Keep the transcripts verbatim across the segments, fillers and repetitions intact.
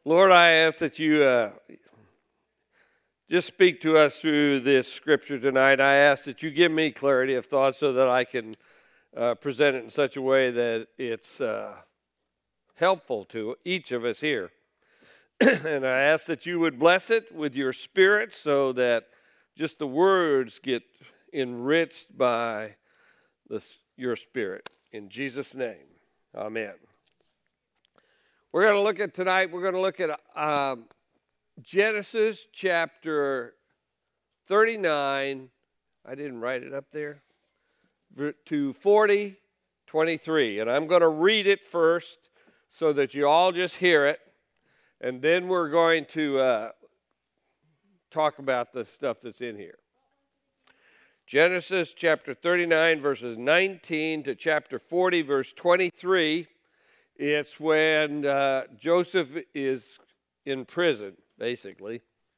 Lord, I ask that you uh, just speak to us through this scripture tonight. I ask that you give me clarity of thought so that I can uh, present it in such a way that it's uh, helpful to each of us here. And I ask that you would bless it with your spirit so that just the words get enriched by this, your spirit. In Jesus' name, amen. We're going to look at tonight, we're going to look at um, Genesis chapter thirty-nine. I didn't write it up there. To forty, twenty-three. And I'm going to read it first so that you all just hear it. And then we're going to uh, talk about the stuff that's in here. Genesis chapter thirty-nine, verses nineteen to chapter forty, verse twenty-three. It's when uh, Joseph is in prison, basically.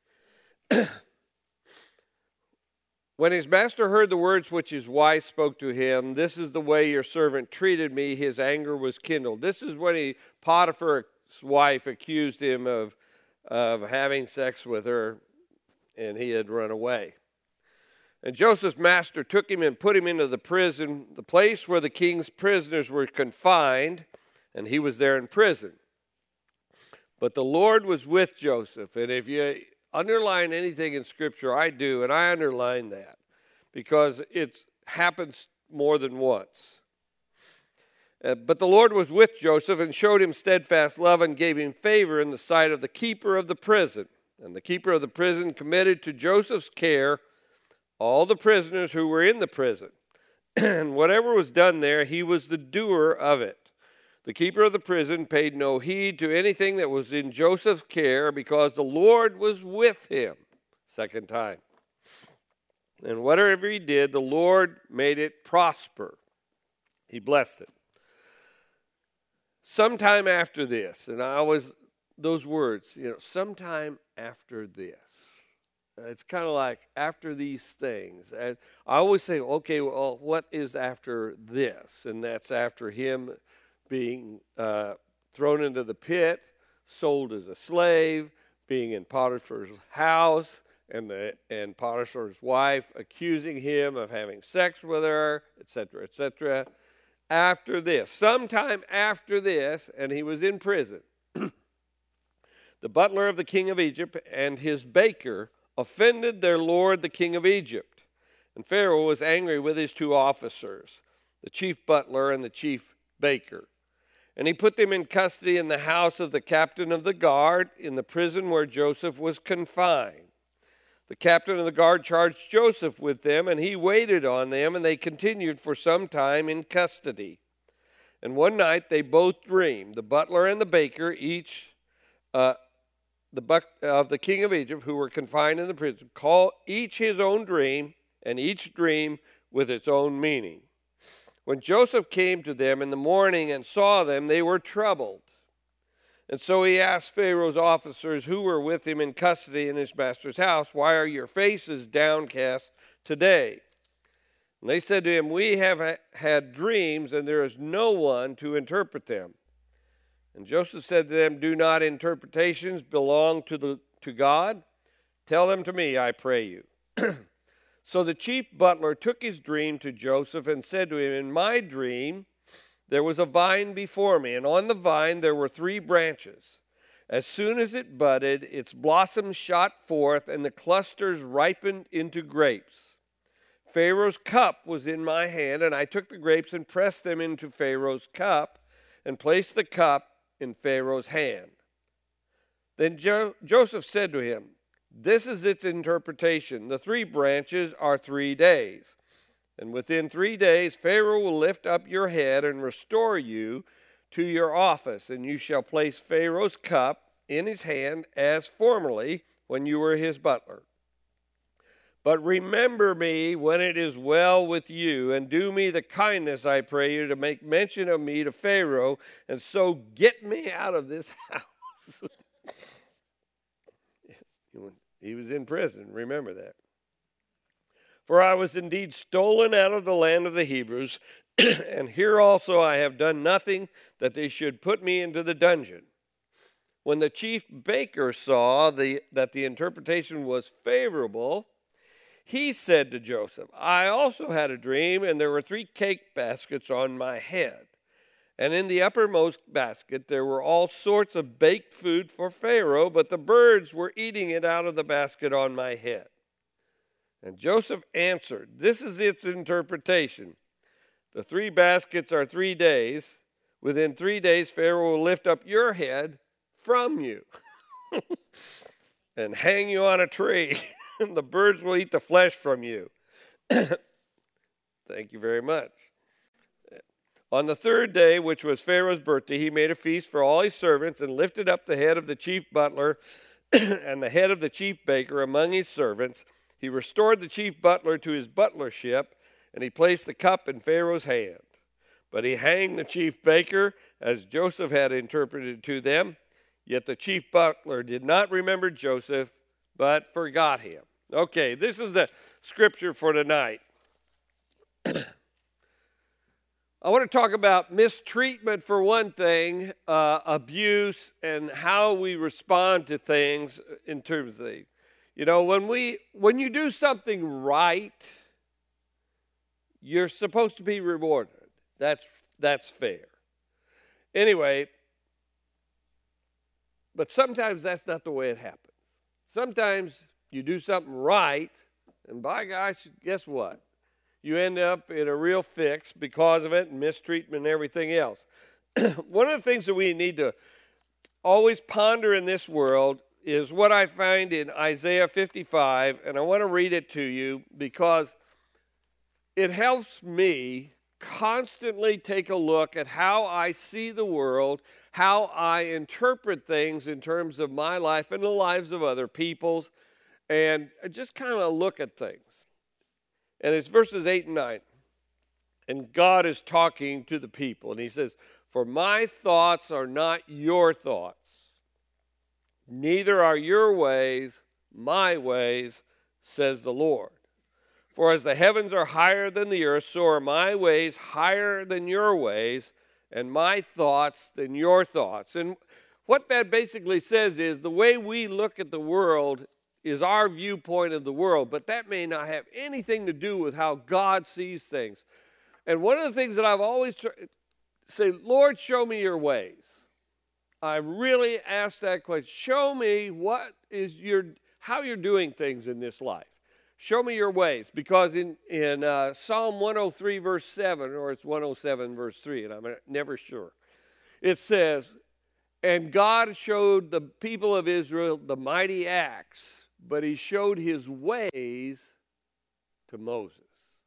When his master heard the words which his wife spoke to him, "This is the way your servant treated me," his anger was kindled. This is when he, Potiphar's wife accused him of, of having sex with her, and he had run away. And Joseph's master took him and put him into the prison, the place where the king's prisoners were confined, and he was there in prison. But the Lord was with Joseph. And if you underline anything in Scripture, I do, and I underline that because it happens more than once. Uh, but the Lord was with Joseph and showed him steadfast love and gave him favor in the sight of the keeper of the prison. And the keeper of the prison committed to Joseph's care all the prisoners who were in the prison. And whatever was done there, he was the doer of it. The keeper of the prison paid no heed to anything that was in Joseph's care because the Lord was with him. Second time. And whatever he did, the Lord made it prosper. He blessed it. Sometime after this, and I always, those words, you know, sometime after this. It's kind of like after these things. And I always say, okay, well, what is after this? And that's after him being uh, thrown into the pit, sold as a slave, being in Potiphar's house, and the and Potiphar's wife accusing him of having sex with her, et cetera, et cetera. After this, sometime after this, and he was in prison, the butler of the king of Egypt and his baker offended their lord, the king of Egypt. And Pharaoh was angry with his two officers, the chief butler and the chief baker. And he put them in custody in the house of the captain of the guard in the prison where Joseph was confined. The captain of the guard charged Joseph with them, and he waited on them, and they continued for some time in custody. And one night they both dreamed, the butler and the baker, each uh, the buck, of the king of Egypt, who were confined in the prison, call each his own dream, and each dream with its own meaning. When Joseph came to them in the morning and saw them, they were troubled. And so he asked Pharaoh's officers who were with him in custody in his master's house, "Why are your faces downcast today?" And they said to him, "We have ha- had dreams, and there is no one to interpret them." And Joseph said to them, "Do not interpretations belong to the to God? Tell them to me, I pray you." So the chief butler took his dream to Joseph and said to him, "In my dream there was a vine before me, and on the vine there were three branches. As soon as it budded, its blossoms shot forth, and the clusters ripened into grapes. Pharaoh's cup was in my hand, and I took the grapes and pressed them into Pharaoh's cup, and placed the cup in Pharaoh's hand." Then jo- Joseph said to him, "This is its interpretation. The three branches are three days. And within three days, Pharaoh will lift up your head and restore you to your office, and you shall place Pharaoh's cup in his hand as formerly when you were his butler. But remember me when it is well with you, and do me the kindness, I pray you, to make mention of me to Pharaoh, and so get me out of this house." He was in prison, remember that. "For I was indeed stolen out of the land of the Hebrews, and here also I have done nothing that they should put me into the dungeon." When the chief baker saw the, that the interpretation was favorable, he said to Joseph, I also had a dream, and there were three cake baskets on my head. And in the uppermost basket there were all sorts of baked food for Pharaoh, but the birds were eating it out of the basket on my head. And Joseph answered, this is its interpretation. The three baskets are three days. Within three days Pharaoh will lift up your head from you and hang you on a tree, and the birds will eat the flesh from you. Thank you very much. On the third day, which was Pharaoh's birthday, he made a feast for all his servants and lifted up the head of the chief butler and the head of the chief baker among his servants. He restored the chief butler to his butlership, and he placed the cup in Pharaoh's hand. But he hanged the chief baker, as Joseph had interpreted to them. Yet the chief butler did not remember Joseph, but forgot him. Okay, this is the scripture for tonight. I want to talk about mistreatment for one thing, uh, abuse, and how we respond to things in terms of things. You know, when we when you do something right, you're supposed to be rewarded. That's that's fair. Anyway, but sometimes that's not the way it happens. Sometimes you do something right, and by gosh, guess what? You end up in a real fix because of it, and mistreatment and everything else. One of the things that we need to always ponder in this world is what I find in Isaiah fifty-five, and I want to read it to you because it helps me constantly take a look at how I see the world, how I interpret things in terms of my life and the lives of other people's, and just kind of look at things. And it's verses eight and nine. And God is talking to the people, and he says, for my thoughts are not your thoughts, neither are your ways my ways, says the Lord. For as the heavens are higher than the earth, so are my ways higher than your ways, and my thoughts than your thoughts. And what that basically says is the way we look at the world is our viewpoint of the world, but that may not have anything to do with how God sees things. And one of the things that I've always tried say, Lord, show me your ways. I really ask that question. Show me what is your, how you're doing things in this life. Show me your ways, because in, in uh, Psalm one oh three, verse seven, or it's one oh seven, verse three, and I'm never sure, it says, and God showed the people of Israel the mighty acts, but he showed his ways to Moses.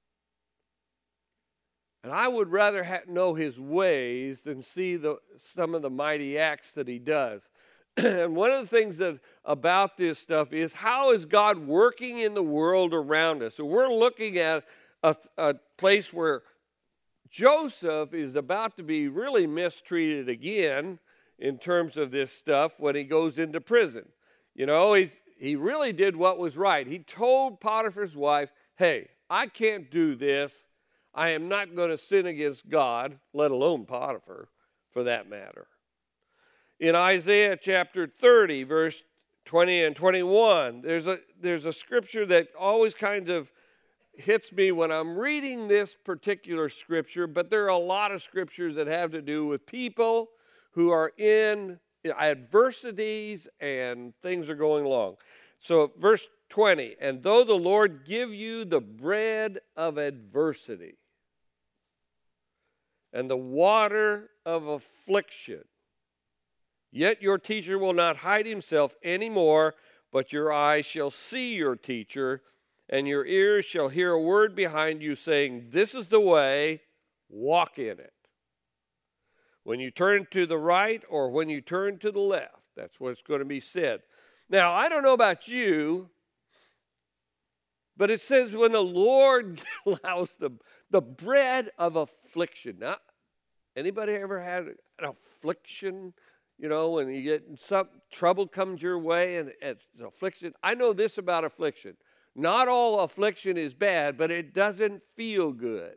And I would rather ha- know his ways than see the, some of the mighty acts that he does. And one of the things that about this stuff is, how is God working in the world around us? So we're looking at a, a place where Joseph is about to be really mistreated again in terms of this stuff when he goes into prison. You know, he's, he really did what was right. He told Potiphar's wife, hey, I can't do this. I am not going to sin against God, let alone Potiphar, for that matter. In Isaiah chapter thirty, verse twenty and twenty-one, there's a, there's a scripture that always kind of hits me when I'm reading this particular scripture, but there are a lot of scriptures that have to do with people who are in adversities and things are going along. So verse twenty, and though the Lord give you the bread of adversity and the water of affliction, yet your teacher will not hide himself any more, but your eyes shall see your teacher, and your ears shall hear a word behind you saying, this is the way, walk in it. When you turn to the right or when you turn to the left, that's what's going to be said. Now, I don't know about you, but it says when the Lord allows the, the bread of affliction. Now, anybody ever had an affliction? You know, when you get some trouble comes your way and it's affliction. I know this about affliction. Not all affliction is bad, but it doesn't feel good.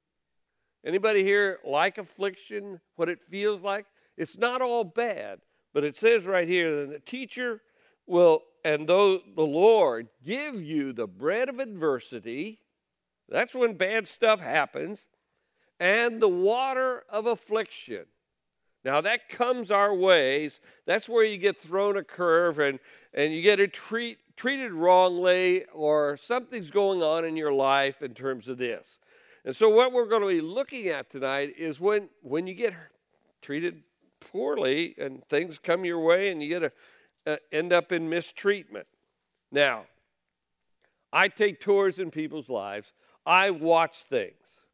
Anybody here like affliction, what it feels like? It's not all bad, But it says right here that the teacher will, and though the Lord give you the bread of adversity, that's when bad stuff happens, and the water of affliction. Now that comes our ways. That's where you get thrown a curve and, and you get a treat, treated wrongly, or something's going on in your life in terms of this. And so what we're going to be looking at tonight is when, when you get treated poorly and things come your way and you get a, uh, end up in mistreatment. Now, I take tours in people's lives. I watch things.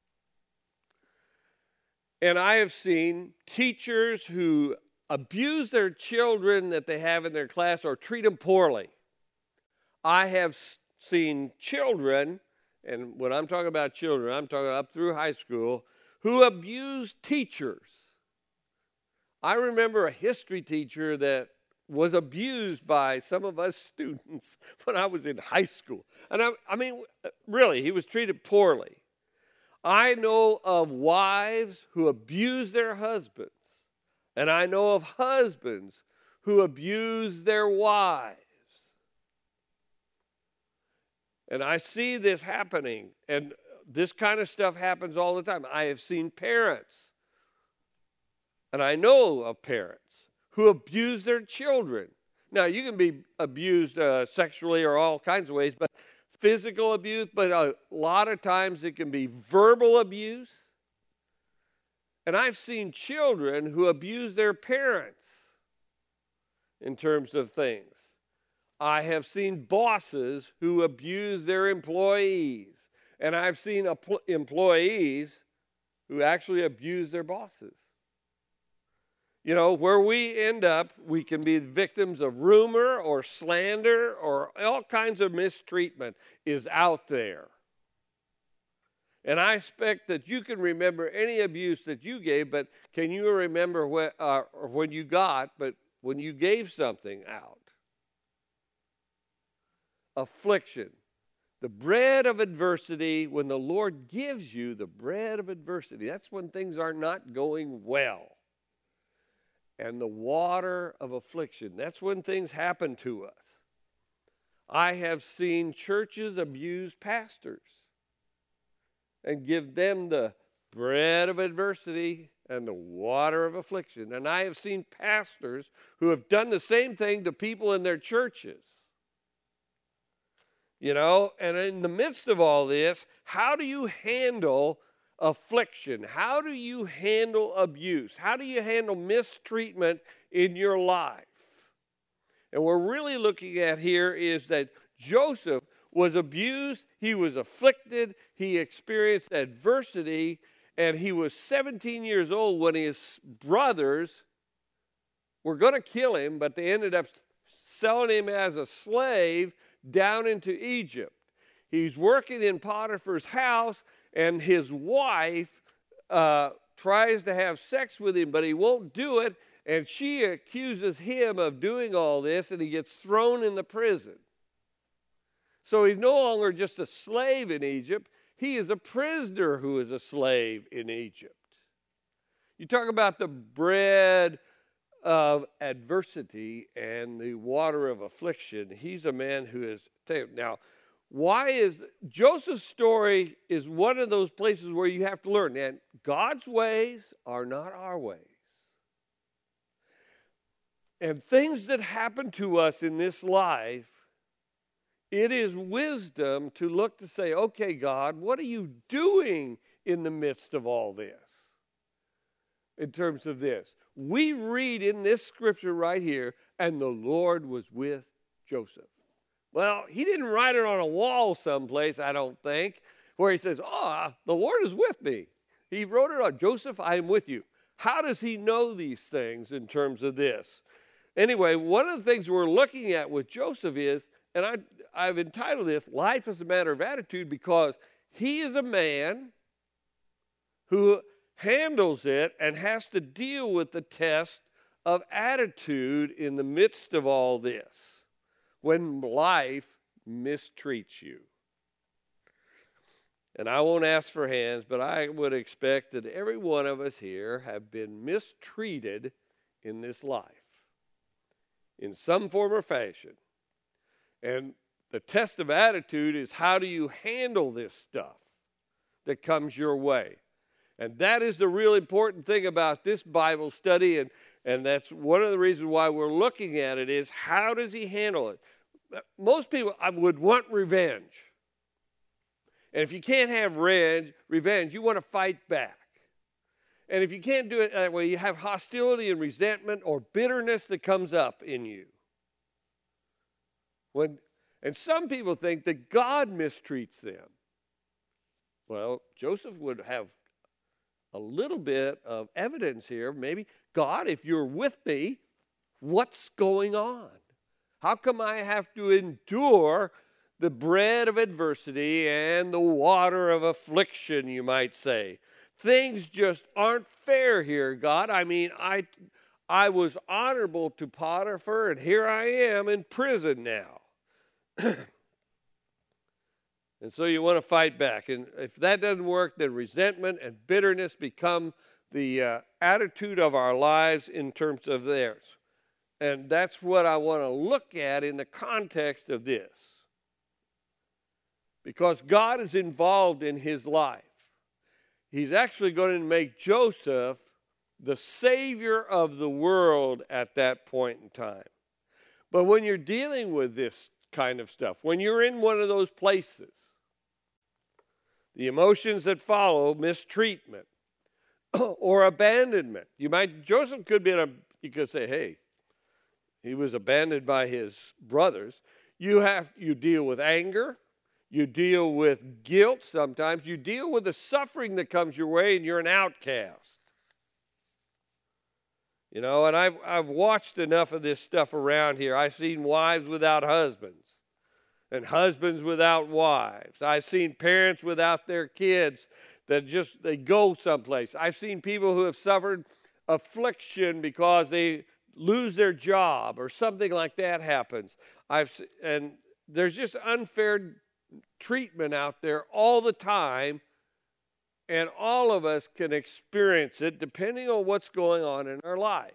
And I have seen teachers who abuse their children that they have in their class or treat them poorly. I have seen children, and when I'm talking about children, I'm talking up through high school, who abuse teachers. I remember a history teacher that was abused by some of us students when I was in high school. And I, I mean, really, he was treated poorly. I know of wives who abuse their husbands, and I know of husbands who abuse their wives. And I see this happening, and this kind of stuff happens all the time. I have seen parents, and I know of parents who abuse their children. Now, you can be abused uh, sexually or all kinds of ways, but physical abuse, but a lot of times it can be verbal abuse. And I've seen children who abuse their parents in terms of things. I have seen bosses who abuse their employees. And I've seen employees who actually abuse their bosses. You know, where we end up, we can be victims of rumor or slander or all kinds of mistreatment is out there. And I expect that you can remember any abuse that you gave, but can you remember when, uh, when you got, but when you gave something out? Affliction. The bread of adversity, when the Lord gives you the bread of adversity, that's when things are not going well. And the water of affliction, that's when things happen to us. I have seen churches abuse pastors and give them the bread of adversity and the water of affliction. And I have seen pastors who have done the same thing to people in their churches. You know, and in the midst of all this, how do you handle affliction? How do you handle abuse? How do you handle mistreatment in your life? And what we're really looking at here is that Joseph was abused, he was afflicted, he experienced adversity, and he was seventeen years old when his brothers were going to kill him, but they ended up selling him as a slave down into Egypt. He's working in Potiphar's house, and his wife uh, tries to have sex with him, but he won't do it, and she accuses him of doing all this, and he gets thrown in the prison. So he's no longer just a slave in Egypt. He is a prisoner who is a slave in Egypt. You talk about the bread of adversity and the water of affliction. He's a man who is, now, why is, Joseph's story is one of those places where you have to learn that God's ways are not our ways. And things that happen to us in this life, it is wisdom to look to say, okay, God, what are you doing in the midst of all this? In terms of this. We read in this scripture right here, and the Lord was with Joseph. Well, he didn't write it on a wall someplace, I don't think, where he says, oh, the Lord is with me. He wrote it on, Joseph, I am with you. How does he know these things in terms of this? Anyway, one of the things we're looking at with Joseph is, and I, I've entitled this, Life is a Matter of Attitude, because he is a man who handles it and has to deal with the test of attitude in the midst of all this when life mistreats you. And I won't ask for hands, but I would expect that every one of us here have been mistreated in this life. in some form or fashion. And the test of attitude is, how do you handle this stuff that comes your way? And that is the real important thing about this Bible study, and, and that's one of the reasons why we're looking at it, is how does he handle it? Most people would want revenge. And if you can't have revenge, revenge, you want to fight back. And if you can't do it that way, you have hostility and resentment or bitterness that comes up in you. When, and some people think that God mistreats them. Well, Joseph would have a little bit of evidence here. Maybe, God, if you're with me, what's going on? How come I have to endure the bread of adversity and the water of affliction, you might say? Things just aren't fair here, God. I mean, I, I was honorable to Potiphar, and here I am in prison now. And so you want to fight back. And if that doesn't work, then resentment and bitterness become the uh, attitude of our lives in terms of theirs. And that's what I want to look at in the context of this. Because God is involved in his life. He's actually going to make Joseph the savior of the world at that point in time. But when you're dealing with this kind of stuff, when you're in one of those places, the emotions that follow, mistreatment or abandonment. You might, Joseph could be in a, you could say, hey, he was abandoned by his brothers. You have, you deal with anger. You deal with guilt sometimes. You deal with the suffering that comes your way, and you're an outcast. You know, and I've, I've watched enough of this stuff around here. I've seen wives without husbands and husbands without wives. I've seen parents without their kids that just, they go someplace. I've seen people who have suffered affliction because they lose their job or something like that happens. I've and there's just unfair treatment out there all the time, and all of us can experience it depending on what's going on in our life.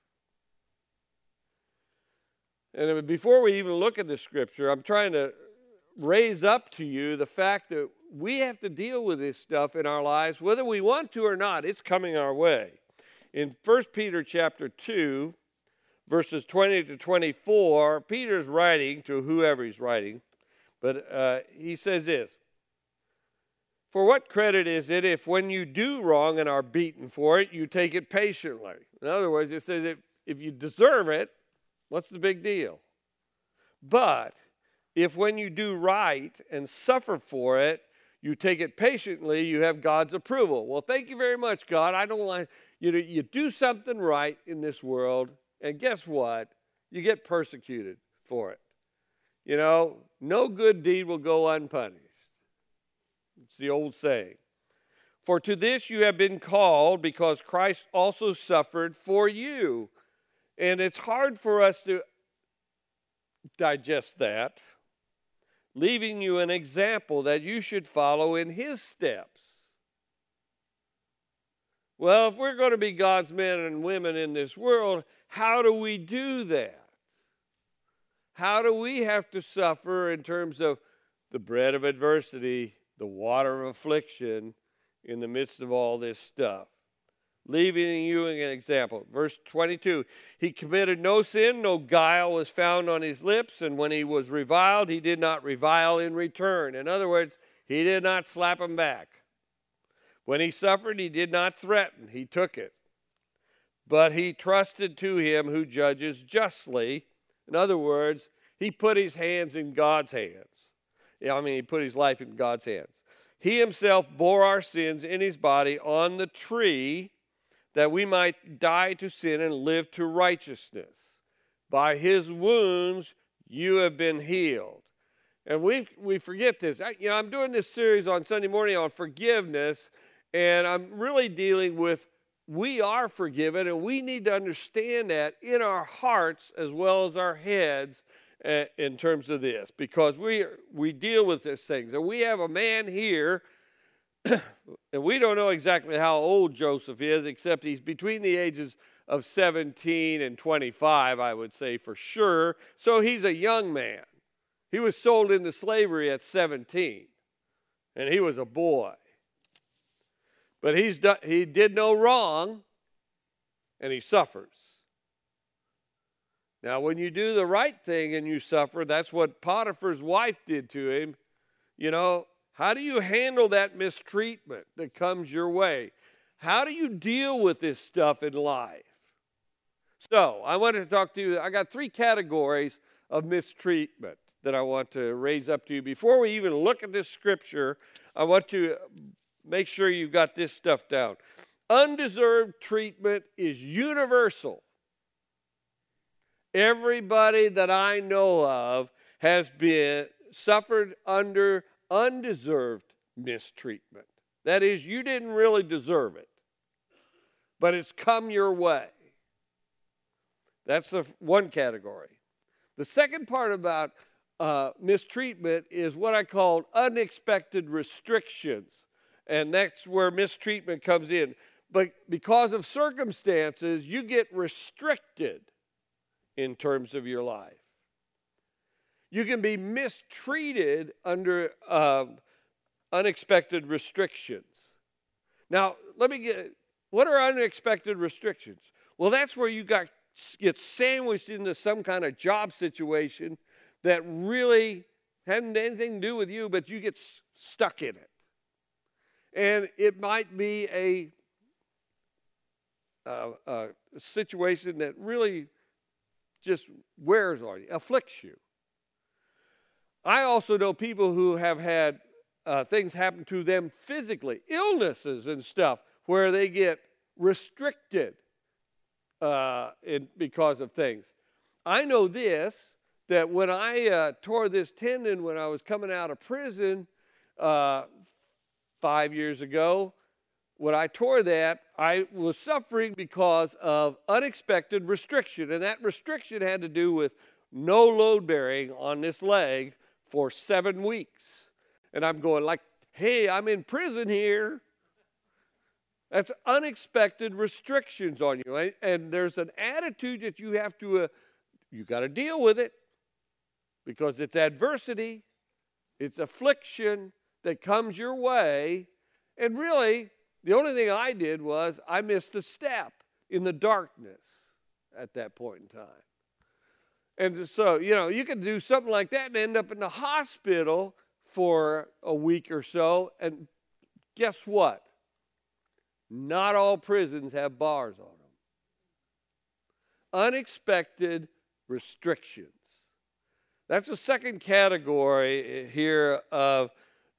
And before we even look at the scripture, I'm trying to raise up to you the fact that we have to deal with this stuff in our lives, whether we want to or not. It's coming our way. In First Peter chapter two, verses twenty to twenty-four, Peter's writing to whoever he's writing, but uh, he says this: "For what credit is it if when you do wrong and are beaten for it, you take it patiently?" In other words, it says if, if you deserve it, what's the big deal? But if when you do right and suffer for it, you take it patiently, you have God's approval. Well, thank you very much, God. I don't like, you know, you do something right in this world, and guess what? You get persecuted for it. You know, no good deed will go unpunished. It's the old saying. For to this you have been called, because Christ also suffered for you. And it's hard for us to digest that, leaving you an example that you should follow in his steps. Well, if we're going to be God's men and women in this world, how do we do that? How do we have to suffer in terms of the bread of adversity, the water of affliction in the midst of all this stuff? Leaving you an example. Verse twenty-two, he committed no sin, no guile was found on his lips, and when he was reviled, he did not revile in return. In other words, he did not slap him back. When he suffered, he did not threaten, he took it. But he trusted to him who judges justly. In other words, he put his hands in God's hands. Yeah, I mean, he put his life in God's hands. He himself bore our sins in his body on the tree, that we might die to sin and live to righteousness. By his wounds you have been healed. And we we forget this. I, you know, I'm doing this series on Sunday morning on forgiveness, and I'm really dealing with we are forgiven, and we need to understand that in our hearts as well as our heads uh, in terms of this, because we we deal with these things. And we have a man here, and we don't know exactly how old Joseph is, except he's between the ages of seventeen and twenty-five, I would say for sure. So he's a young man. He was sold into slavery at seventeen, and he was a boy. But he's done, he did no wrong, and he suffers. Now, when you do the right thing and you suffer, that's what Potiphar's wife did to him. You know, how do you handle that mistreatment that comes your way? How do you deal with this stuff in life? So, I wanted to talk to you. I got three categories of mistreatment that I want to raise up to you. Before we even look at this scripture, I want to make sure you got this stuff down. Undeserved treatment is universal. Everybody that I know of has been suffered under undeserved mistreatment. That is, you didn't really deserve it, but it's come your way. That's the one category. The second part about uh, mistreatment is what I call unexpected restrictions, and that's where mistreatment comes in. But because of circumstances, you get restricted in terms of your life. You can be mistreated under uh, unexpected restrictions. Now, let me get, what are unexpected restrictions? Well, that's where you got get sandwiched into some kind of job situation that really hadn't anything to do with you, but you get s- stuck in it. And it might be a, uh, a situation that really just wears on you, afflicts you. I also know people who have had uh, things happen to them physically, illnesses and stuff, where they get restricted uh, in, because of things. I know this, that when I uh, tore this tendon when I was coming out of prison uh, five years ago, when I tore that, I was suffering because of unexpected restriction. And that restriction had to do with no load bearing on this leg for seven weeks. And I'm going like, hey, I'm in prison here. That's unexpected restrictions on you. And there's an attitude that you have to, uh, you got to deal with it because it's adversity, it's affliction that comes your way. And really, the only thing I did was I missed a step in the darkness at that point in time. And so, you know, you could do something like that and end up in the hospital for a week or so. And guess what? Not all prisons have bars on them. Unexpected restrictions. That's the second category here of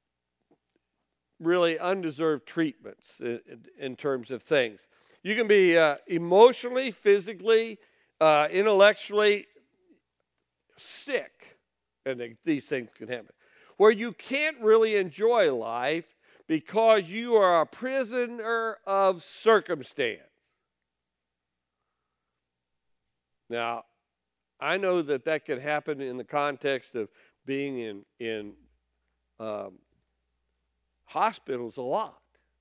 really undeserved treatments in, in terms of things. You can be uh, emotionally, physically, uh, intellectually sick, and they, these things can happen, where you can't really enjoy life because you are a prisoner of circumstance. Now, I know that that can happen in the context of being in, in um, hospitals a lot.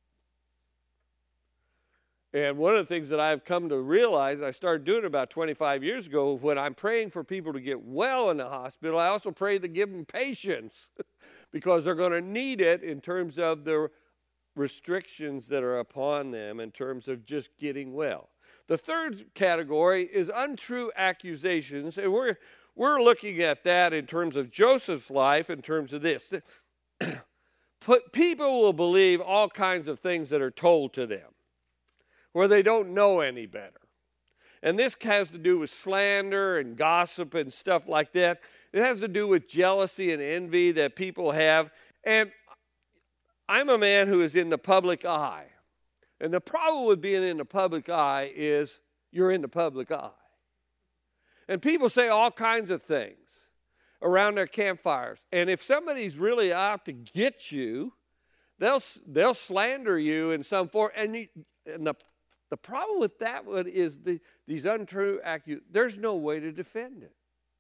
And one of the things that I've come to realize, I started doing about twenty-five years ago, when I'm praying for people to get well in the hospital, I also pray to give them patience because they're going to need it in terms of the restrictions that are upon them in terms of just getting well. The third category is untrue accusations, and we're, we're looking at that in terms of Joseph's life, in terms of this. Put, people will believe all kinds of things that are told to them, where they don't know any better. And this has to do with slander and gossip and stuff like that. It has to do with jealousy and envy that people have. And I'm a man who is in the public eye. And the problem with being in the public eye is you're in the public eye. And people say all kinds of things around their campfires. And if somebody's really out to get you, they'll they'll slander you in some form. And, you, and the The problem with that one is the, these untrue accusations. There's no way to defend it.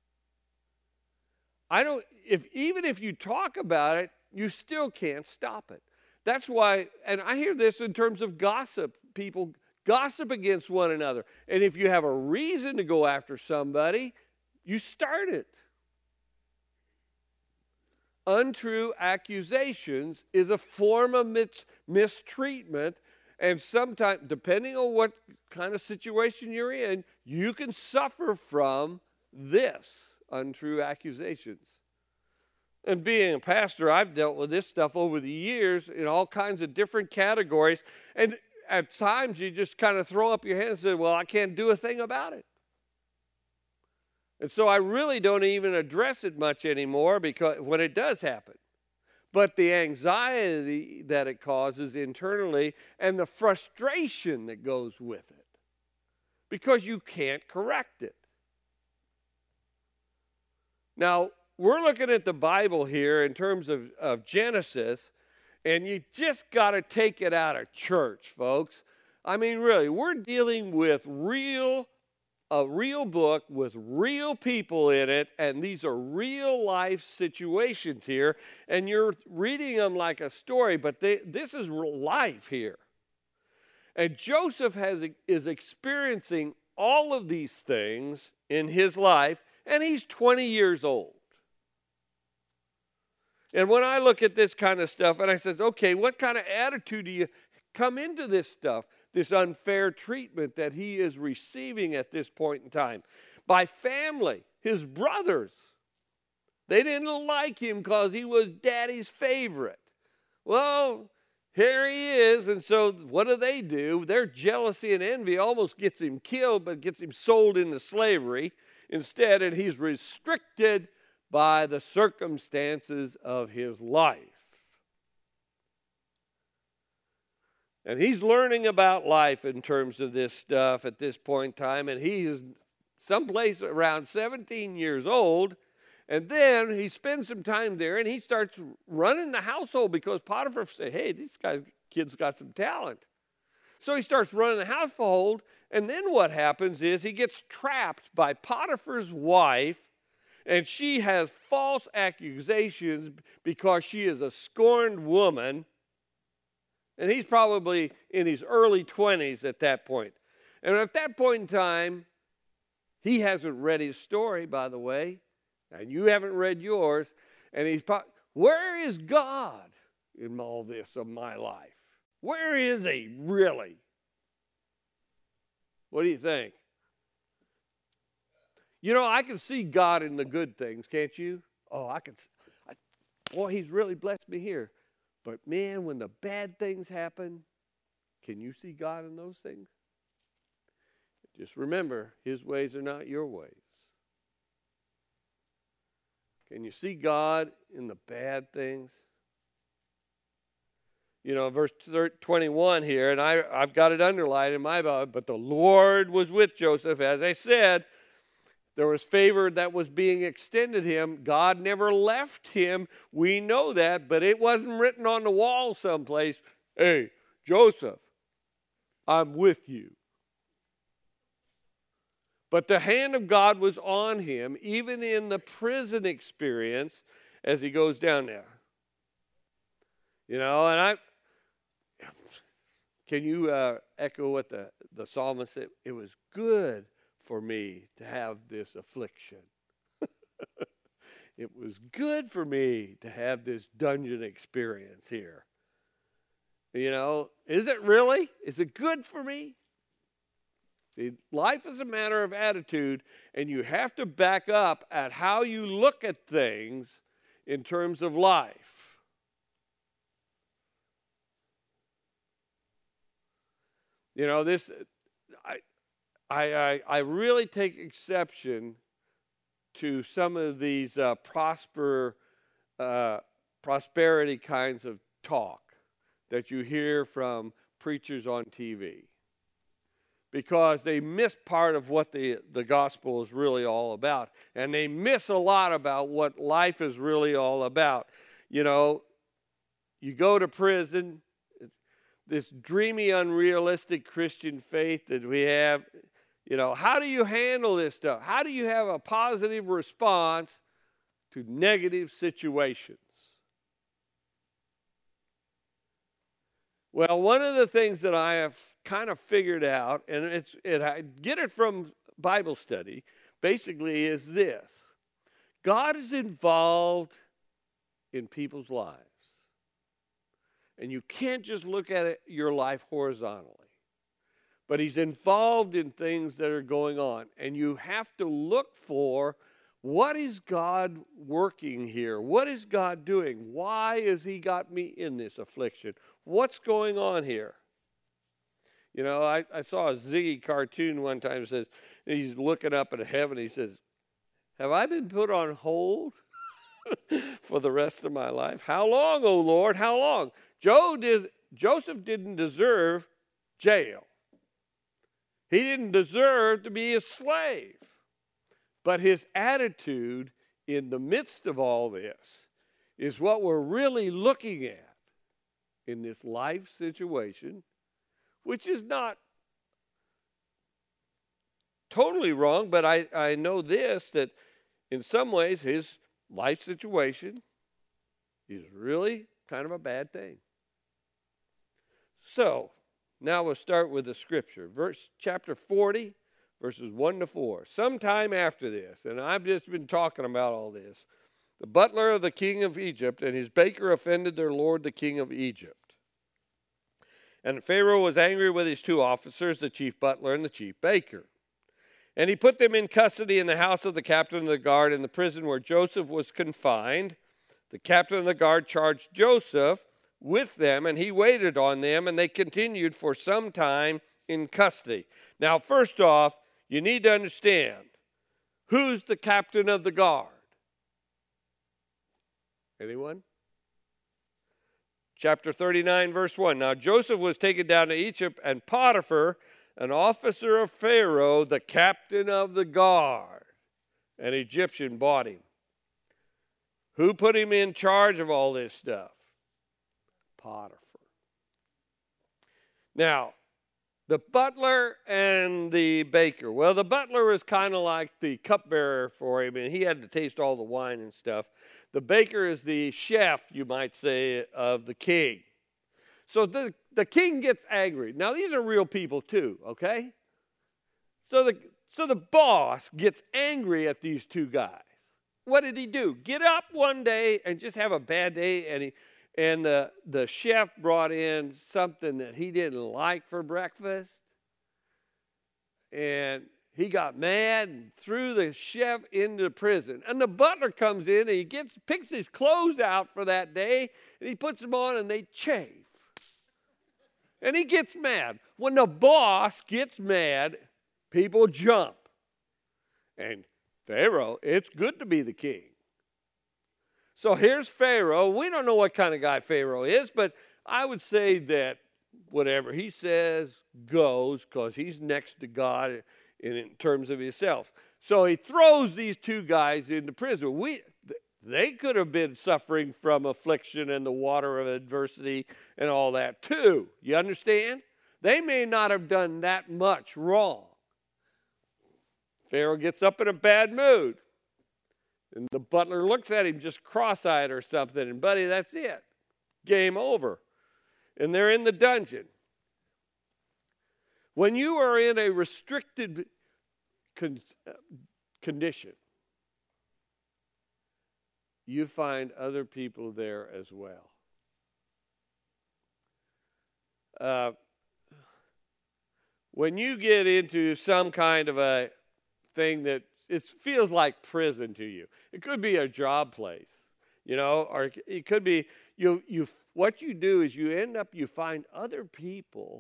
I don't. If even if you talk about it, you still can't stop it. That's why, and I hear this in terms of gossip. People gossip against one another. And if you have a reason to go after somebody, you start it. Untrue accusations is a form of mis- mistreatment, and sometimes, depending on what kind of situation you're in, you can suffer from this, untrue accusations. And being a pastor, I've dealt with this stuff over the years in all kinds of different categories, and at times you just kind of throw up your hands and say, well, I can't do a thing about it. And so I really don't even address it much anymore because when it does happen. But the anxiety that it causes internally and the frustration that goes with it, because you can't correct it. Now, we're looking at the Bible here in terms of, of Genesis, and you just got to take it out of church, folks. I mean, really, we're dealing with real a real book with real people in it, and these are real life situations here, and you're reading them like a story, but they, this is real life here. And Joseph has, is experiencing all of these things in his life, and he's twenty years old. And when I look at this kind of stuff, and I says, okay, what kind of attitude do you come into this stuff? This unfair treatment that he is receiving at this point in time. By family, his brothers. They didn't like him because he was daddy's favorite. Well, here he is, and so what do they do? Their jealousy and envy almost gets him killed, but gets him sold into slavery instead, and he's restricted by the circumstances of his life. And he's learning about life in terms of this stuff at this point in time. And he is someplace around seventeen years old. And then he spends some time there and he starts running the household because Potiphar said, hey, this guy's kid's got some talent. So he starts running the household. And then what happens is he gets trapped by Potiphar's wife. And she has false accusations because she is a scorned woman. And he's probably in his early twenties at that point. And at that point in time, he hasn't read his story, by the way, and you haven't read yours. And he's probably, where is God in all this of my life? Where is he, really? What do you think? You know, I can see God in the good things, can't you? Oh, I can. I, boy, he's really blessed me here. But man, when the bad things happen, can you see God in those things? Just remember, his ways are not your ways. Can you see God in the bad things? You know, verse twenty-one here, and I, I've got it underlined in my Bible, but the Lord was with Joseph. As I said, there was favor that was being extended him. God never left him. We know that, but it wasn't written on the wall someplace. Hey, Joseph, I'm with you. But the hand of God was on him, even in the prison experience, as he goes down there. You know, and I, can you uh, echo what the, the psalmist said? It was good for me to have this affliction. It was good for me to have this dungeon experience here. You know, is it really? Is it good for me? See, life is a matter of attitude, and you have to back up at how you look at things in terms of life. You know, this, I, I, I really take exception to some of these uh, prosper, uh, prosperity kinds of talk that you hear from preachers on T V, because they miss part of what the, the gospel is really all about, and they miss a lot about what life is really all about. You know, you go to prison, this dreamy, unrealistic Christian faith that we have. You know, how do you handle this stuff? How do you have a positive response to negative situations? Well, one of the things that I have kind of figured out, and it's it, I get it from Bible study, basically is this. God is involved in people's lives. And you can't just look at it, your life horizontally. But he's involved in things that are going on. And you have to look for, what is God working here? What is God doing? Why has he got me in this affliction? What's going on here? You know, I, I saw a Ziggy cartoon one time that says, he's looking up at heaven. He says, have I been put on hold for the rest of my life? How long, O Lord? How long? Joe did, Joseph didn't deserve jail. He didn't deserve to be a slave. But his attitude in the midst of all this is what we're really looking at in this life situation, which is not totally wrong, but I, I know this, that in some ways his life situation is really kind of a bad thing. So, now we'll start with the scripture. Verse chapter forty, verses one to four. Sometime after this, and I've just been talking about all this, the butler of the king of Egypt and his baker offended their lord, the king of Egypt. And Pharaoh was angry with his two officers, the chief butler and the chief baker. And he put them in custody in the house of the captain of the guard in the prison where Joseph was confined. The captain of the guard charged Joseph with them, and he waited on them, and they continued for some time in custody. Now, first off, you need to understand, who's the captain of the guard? Anyone? Chapter thirty-nine, verse one. Now Joseph was taken down to Egypt, and Potiphar, an officer of Pharaoh, the captain of the guard, an Egyptian, bought him. Who put him in charge of all this stuff? Potiphar. Now, the butler and the baker. Well, the butler was kind of like the cupbearer for him, and he had to taste all the wine and stuff. The baker is the chef, you might say, of the king. So the, the king gets angry. Now, these are real people too, okay? So the, so the boss gets angry at these two guys. What did he do? Get up one day and just have a bad day, and he and the, the chef brought in something that he didn't like for breakfast. And he got mad and threw the chef into prison. And the butler comes in and he gets picks his clothes out for that day, and he puts them on and they chafe. And he gets mad. When the boss gets mad, people jump. And Pharaoh, it's good to be the king. So here's Pharaoh. We don't know what kind of guy Pharaoh is, but I would say that whatever he says goes, because he's next to God in, in terms of himself. So he throws these two guys into prison. We, they could have been suffering from affliction and the water of adversity and all that too. You understand? They may not have done that much wrong. Pharaoh gets up in a bad mood. And the butler looks at him just cross-eyed or something. And, buddy, that's it. Game over. And they're in the dungeon. When you are in a restricted con- condition, you find other people there as well. Uh, when you get into some kind of a thing that it feels like prison to you. It could be a job place, you know, or it could be you. You what you do is you end up you find other people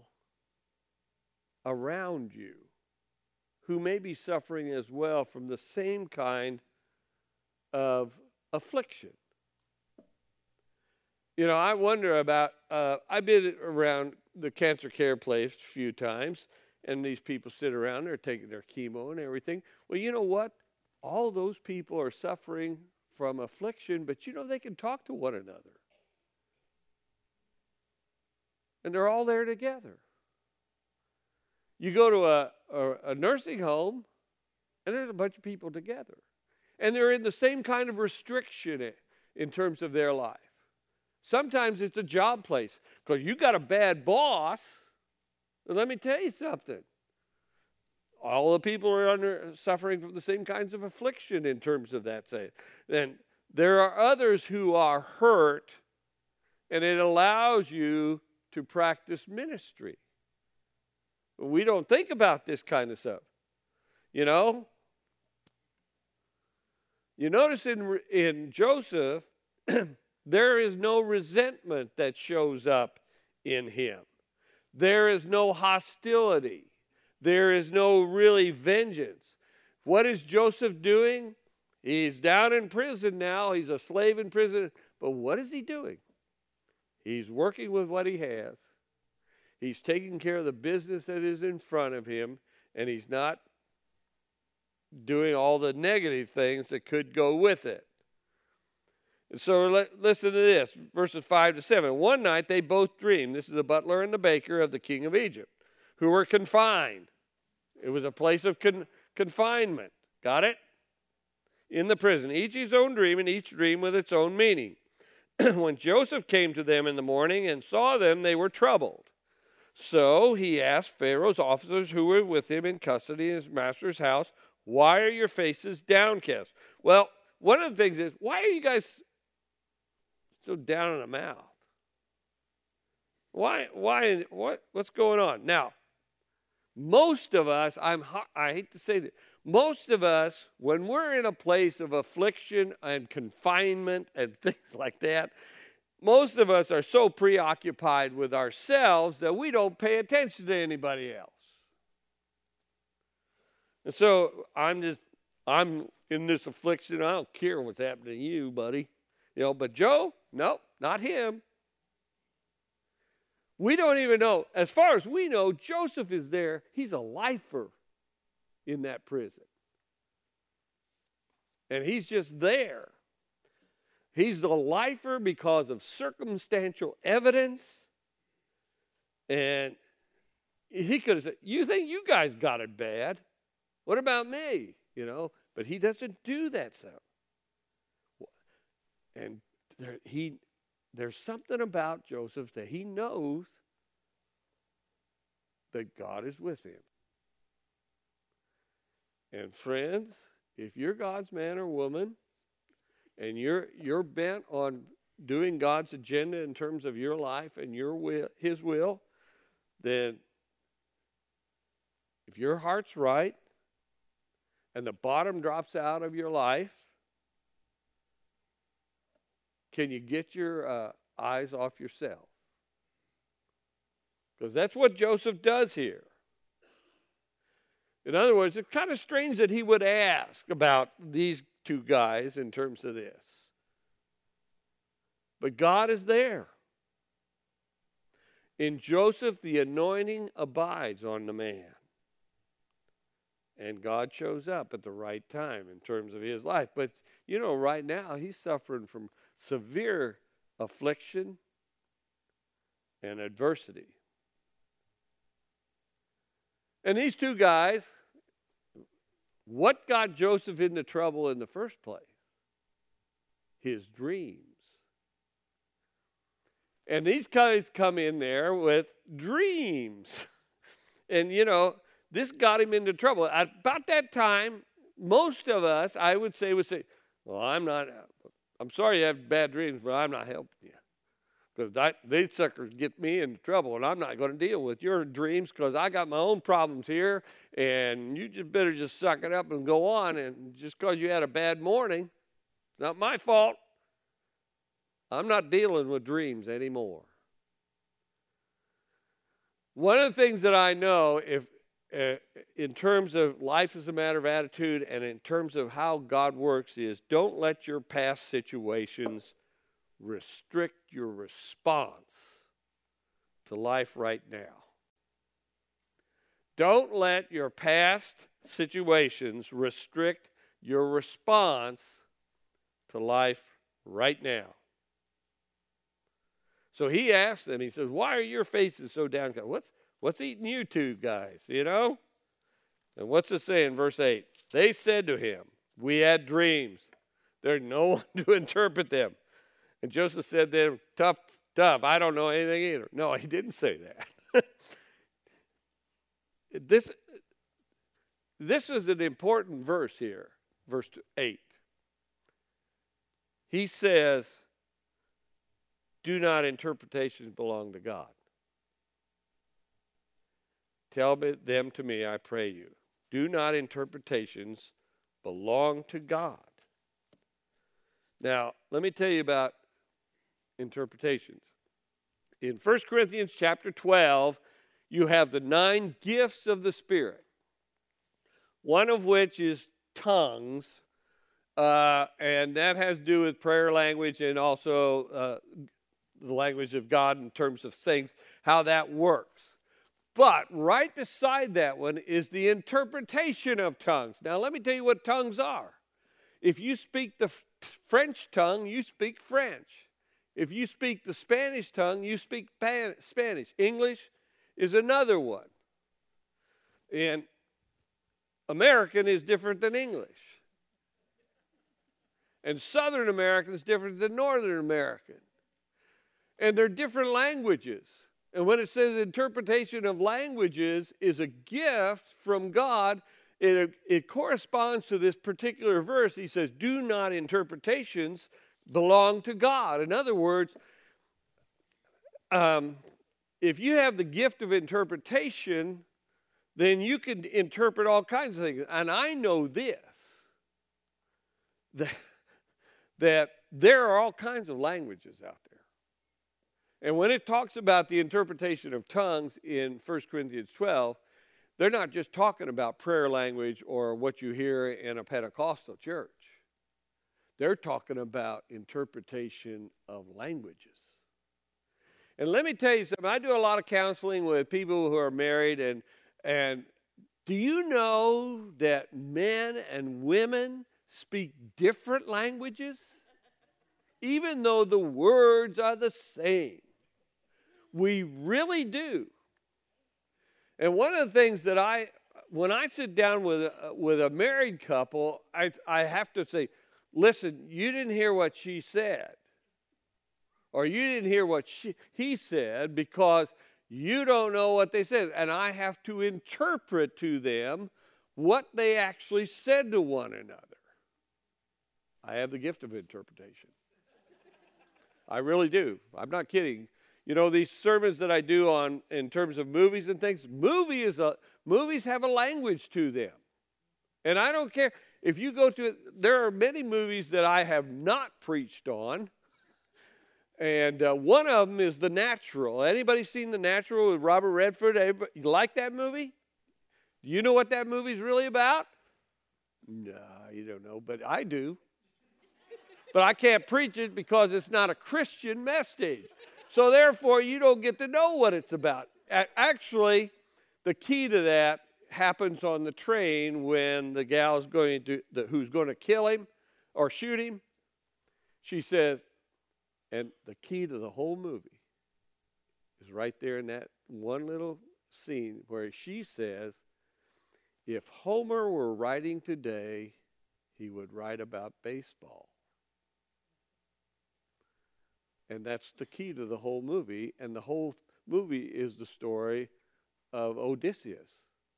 around you who may be suffering as well from the same kind of affliction. You know, I wonder about. Uh, I've been around the cancer care place a few times. And these people sit around, they're taking their chemo and everything. Well, you know what? All those people are suffering from affliction, but you know, they can talk to one another. And they're all there together. You go to a, a, a nursing home, and there's a bunch of people together. And they're in the same kind of restriction in terms of their life. Sometimes it's a job place because you got a bad boss. And let me tell you something. All the people are under, suffering from the same kinds of affliction in terms of that. Say, and there are others who are hurt, and it allows you to practice ministry. We don't think about this kind of stuff, you know. You notice in in Joseph, there is no resentment that shows up in him. There is no hostility. There is no really vengeance. What is Joseph doing? He's down in prison now. He's a slave in prison. But what is he doing? He's working with what he has. He's taking care of the business that is in front of him, and he's not doing all the negative things that could go with it. And so let, listen to this, verses five to seven. One night they both dreamed. This is the butler and the baker of the king of Egypt, who were confined. It was a place of con- confinement. Got it? In the prison. Each his own dream, and each dream with its own meaning. When Joseph came to them in the morning and saw them, they were troubled. So he asked Pharaoh's officers who were with him in custody in his master's house, why are your faces downcast? Well, one of the things is, why are you guys so down in the mouth? Why, why, what, what's going on? Now, most of us, I'm, I hate to say that, most of us, when we're in a place of affliction and confinement and things like that, most of us are so preoccupied with ourselves that we don't pay attention to anybody else. And so I'm just, I'm in this affliction. I don't care what's happening to you, buddy. You know, but Joe, no, not him. We don't even know. As far as we know, Joseph is there. He's a lifer in that prison. And he's just there. He's the lifer because of circumstantial evidence. And he could have said, you think you guys got it bad? What about me? You know, but he doesn't do that stuff. And there, he, there's something about Joseph that he knows that God is with him. And friends, if you're God's man or woman, and you're you're bent on doing God's agenda in terms of your life and your will, his will, then if your heart's right and the bottom drops out of your life, can you get your uh, eyes off yourself? Because that's what Joseph does here. In other words, it's kind of strange that he would ask about these two guys in terms of this. But God is there. In Joseph, the anointing abides on the man. And God shows up at the right time in terms of his life. But, you know, right now he's suffering from severe affliction and adversity. And these two guys, what got Joseph into trouble in the first place? His dreams. And these guys come in there with dreams. And, you know, this got him into trouble. At about that time, most of us, I would say, would say, well, I'm not, I'm sorry you have bad dreams, but I'm not helping you. Because these suckers get me into trouble, and I'm not going to deal with your dreams because I got my own problems here, and you just better just suck it up and go on. And just because you had a bad morning, it's not my fault. I'm not dealing with dreams anymore. One of the things that I know, if uh, in terms of life is a matter of attitude and in terms of how God works, is don't let your past situations restrict your response to life right now. Don't let your past situations restrict your response to life right now. So he asked them, he says, why are your faces so downcast? What's, what's eating you two guys, you know? And what's it say in verse eight? They said to him, we had dreams. There's no one to interpret them. And Joseph said to him, tough, tough, I don't know anything either. No, he didn't say that. this, this is an important verse here, verse eight. He says, do not interpretations belong to God. Tell them to me, I pray you. Do not interpretations belong to God. Now, let me tell you about interpretations. In First Corinthians chapter twelve, you have the nine gifts of the Spirit, one of which is tongues, uh, and that has to do with prayer language and also uh, the language of God in terms of things, how that works. But right beside that one is the interpretation of tongues. Now, let me tell you what tongues are. If you speak the French tongue, you speak French. If you speak the Spanish tongue, you speak Spanish. English is another one. And American is different than English. And Southern American is different than Northern American. And they're different languages. And when it says interpretation of languages is a gift from God, it, it corresponds to this particular verse. He says, do not interpretations belong to God. In other words, um, if you have the gift of interpretation, then you can interpret all kinds of things. And I know this, that, that there are all kinds of languages out there. And when it talks about the interpretation of tongues in First Corinthians twelve, they're not just talking about prayer language or what you hear in a Pentecostal church. They're talking about interpretation of languages. And let me tell you something. I do a lot of counseling with people who are married. And, and do you know that men and women speak different languages? Even though the words are the same. We really do. And one of the things that I, when I sit down with a, with a married couple, I, I have to say, listen, you didn't hear what she said. Or you didn't hear what she, he said because you don't know what they said. And I have to interpret to them what they actually said to one another. I have the gift of interpretation. I really do. I'm not kidding. You know, these sermons that I do on in terms of movies and things, movie is a, movies have a language to them. And I don't care. If you go to, there are many movies that I have not preached on. And uh, one of them is The Natural. Anybody seen The Natural with Robert Redford? Anybody, you like that movie? Do you know what that movie's really about? No, you don't know, but I do. But I can't preach it because it's not a Christian message. So therefore, you don't get to know what it's about. Actually, the key to that happens on the train when the gal's going to, the, who's going to kill him or shoot him, she says, and the key to the whole movie is right there in that one little scene where she says, if Homer were writing today, he would write about baseball. And that's the key to the whole movie. And the whole movie is the story of Odysseus.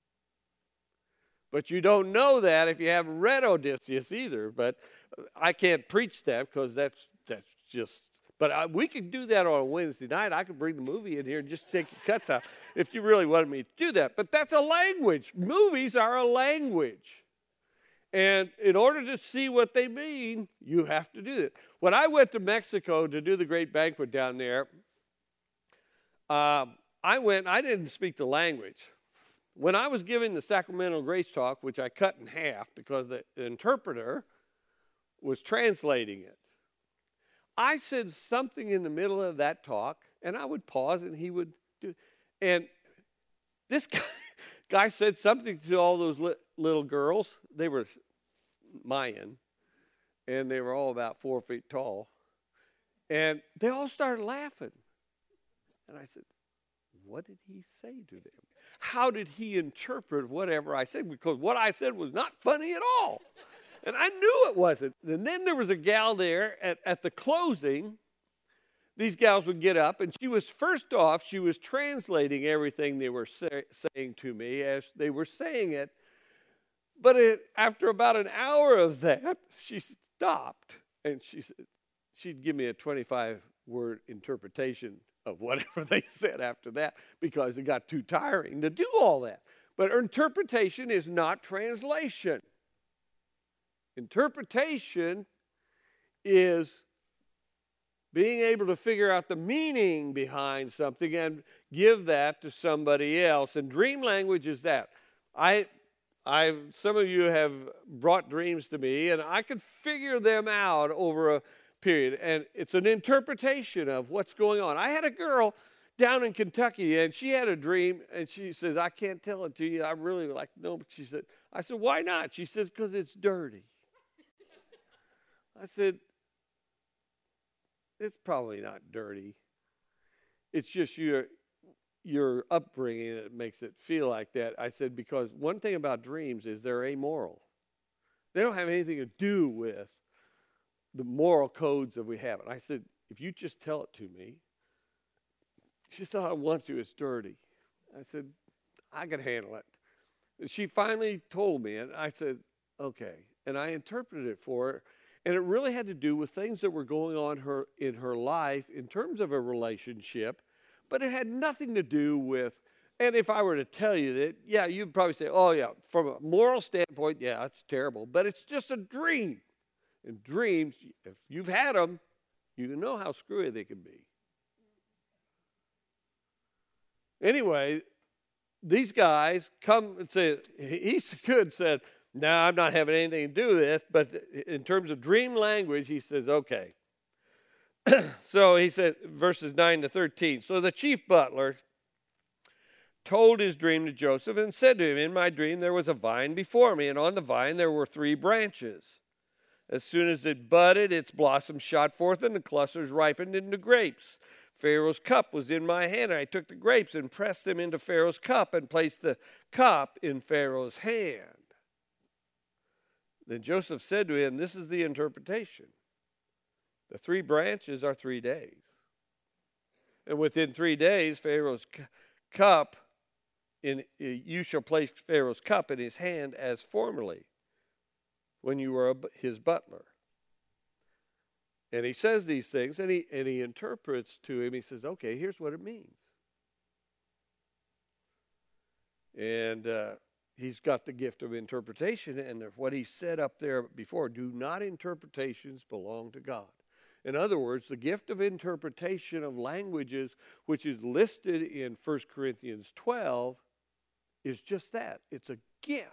But you don't know that if you haven't read Odysseus either. But I can't preach that because that's that's just... But I, we could do that on a Wednesday night. I could bring the movie in here and just take your cuts out if you really wanted me to do that. But that's a language. Movies are a language. And in order to see what they mean, you have to do it. When I went to Mexico to do the great banquet down there, um, I went, I didn't speak the language. When I was giving the Sacramental Grace talk, which I cut in half because the interpreter was translating it, I said something in the middle of that talk, and I would pause, and he would do, and this guy, guy said something to all those li- little girls. They were Mayan, and they were all about four feet tall, and they all started laughing. And I said, what did he say to them? How did he interpret whatever I said? Because what I said was not funny at all. And I knew it wasn't. And then there was a gal there at, at the closing, these gals would get up, and she was, first off, she was translating everything they were say, saying to me as they were saying it. But it, after about an hour of that, she stopped, and she said, she'd give me a twenty-five word interpretation of whatever they said after that, because it got too tiring to do all that. But interpretation is not translation. Interpretation is being able to figure out the meaning behind something and give that to somebody else. And dream language is that. I, I, some of you have brought dreams to me, and I could figure them out over a period. And it's an interpretation of what's going on. I had a girl down in Kentucky, and she had a dream, and she says, I can't tell it to you. I really like, no, but she said, I said, why not? She says, because it's dirty. I said, it's probably not dirty. It's just your your upbringing that makes it feel like that. I said, because one thing about dreams is they're amoral. They don't have anything to do with the moral codes that we have. And I said, if you just tell it to me. She said, I want to, it's dirty. I said, I can handle it. And she finally told me, and I said, okay. And I interpreted it for her. And it really had to do with things that were going on her in her life in terms of a relationship, but it had nothing to do with, and if I were to tell you that, yeah, you'd probably say, oh, yeah, from a moral standpoint, yeah, it's terrible, but it's just a dream. And dreams, if you've had them, you know how screwy they can be. Anyway, these guys come and say, he could said, no, I'm not having anything to do with this, but in terms of dream language, he says, okay. So he said, verses nine to thirteen, so the chief butler told his dream to Joseph and said to him, in my dream there was a vine before me, and on the vine there were three branches. As soon as it budded, its blossoms shot forth, and the clusters ripened into grapes. Pharaoh's cup was in my hand, and I took the grapes and pressed them into Pharaoh's cup and placed the cup in Pharaoh's hand. Then Joseph said to him, this is the interpretation. The three branches are three days. And within three days, Pharaoh's cup, in, you shall place Pharaoh's cup in his hand as formerly, when you were his butler. And he says these things, and he, and he interprets to him. He says, okay, here's what it means. And uh, he's got the gift of interpretation, and what he said up there before, do not interpretations belong to God. In other words, the gift of interpretation of languages, which is listed in First Corinthians twelve, is just that. It's a gift.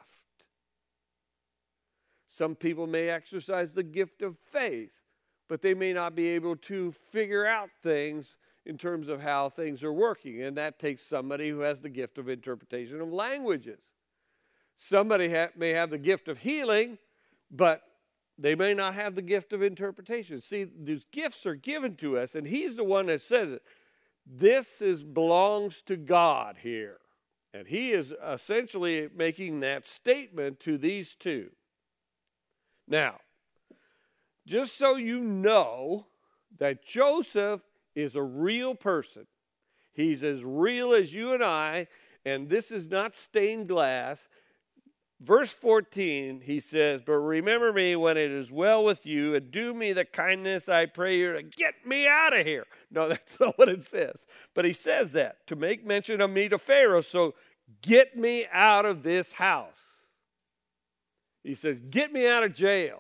Some people may exercise the gift of faith, but they may not be able to figure out things in terms of how things are working, and that takes somebody who has the gift of interpretation of languages. Somebody ha- may have the gift of healing, but they may not have the gift of interpretation. See, these gifts are given to us, and he's the one that says it. This is belongs to God here. And he is essentially making that statement to these two. Now, just so you know that Joseph is a real person. He's as real as you and I, and this is not stained glass. Verse fourteen, he says, but remember me when it is well with you, and do me the kindness, I pray you, to get me out of here. No, that's not what it says. But he says that, to make mention of me to Pharaoh, so get me out of this house. He says, get me out of jail.